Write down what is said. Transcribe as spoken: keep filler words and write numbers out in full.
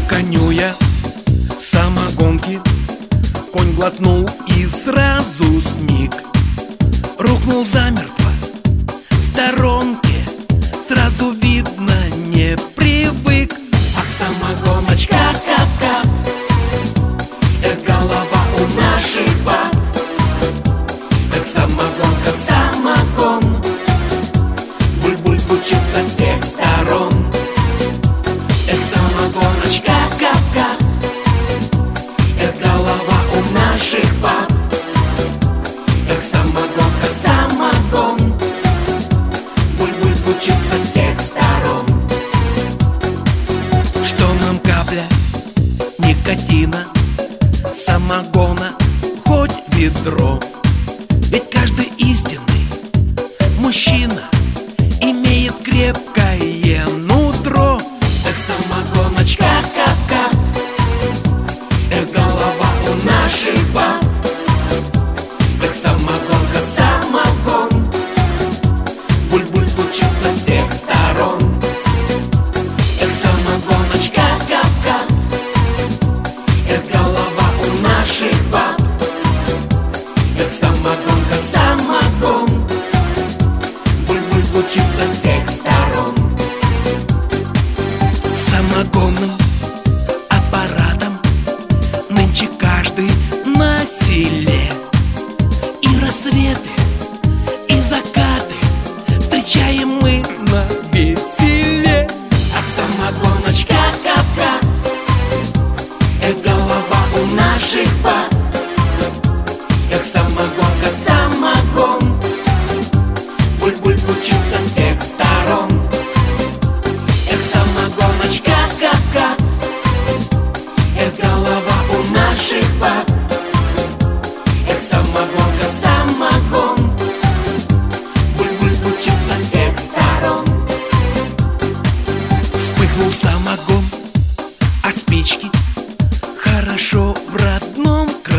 коню я самогонки, конь глотнул и сразу смиг рухнул замертво в сторонке. Сразу видно, не привык. Ах, самогоночка, кап-кап, эх, голова у наших баб. Эх, самогонка, самогон, буль-буль звучит со всех сторон. Эх, самогоночка, кап-кап, эх, голова у наших баб. Эх, самогонка, самогон, буль-буль звучит со всех сторон. Что нам капля никотина, самогона, хоть ведро? Ведь каждый истинный мужчина имеет крепкое нутро. Эх, самогоночка, кап-кап, эх, голова у наших баб. Эх, самогонка, самогон, буль-буль звучит со всех сторон. Эх, самогоночка, кап-кап, эх, голова у наших баб. Эх, самогонка, самогон, буль-буль звучит со всех сторон. Самогонным аппаратом нынче каждый на селе. И рассветы, и закаты встречаем мы на веселе. Ах, самогоночка, кап-кап, эх, голова у наших баб. Эх, самогонка, самогон, буль-буль звучит со всех сторон. Эх, самогоночка, кап-кап, эх, голова у наших баб. Эх, самогонка, самогон, буль-буль звучит со всех сторон. Вспыхнул самогон, а спички хорошо в родном краю.